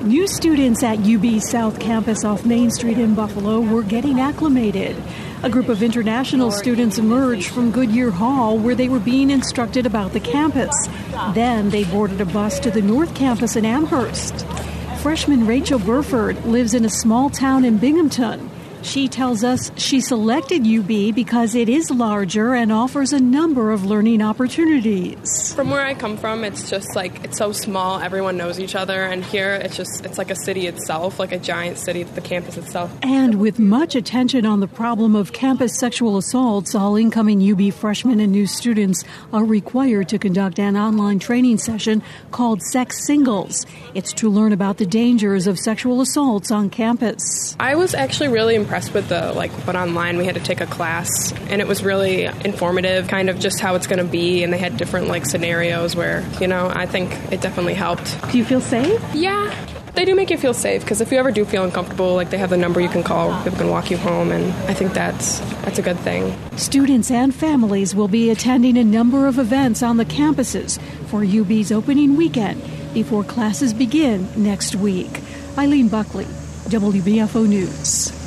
New students at UB South Campus off Main Street in Buffalo were getting acclimated. A group of international students emerged from Goodyear Hall where they were being instructed about the campus. Then they boarded a bus to the North Campus in Amherst. Freshman Rachel Burford lives in a small town in Binghamton. She tells us she selected UB because it is larger and offers a number of learning opportunities. From where I come from, it's just like, it's so small, everyone knows each other, and here it's like a city itself, like a giant city, the campus itself. And with much attention on the problem of campus sexual assaults, all incoming UB freshmen and new students are required to conduct an online training session called Sex Singles. It's to learn about the dangers of sexual assaults on campus. I was actually really impressed with but online we had to take a class, and it was really informative, kind of just how it's going to be, and they had different scenarios where, I think it definitely helped. Do you feel safe? Yeah. They do make you feel safe, because if you ever do feel uncomfortable, they have the number you can call, people can walk you home, and I think that's a good thing. Students and families will be attending a number of events on the campuses for UB's opening weekend before classes begin next week. Eileen Buckley, WBFO News.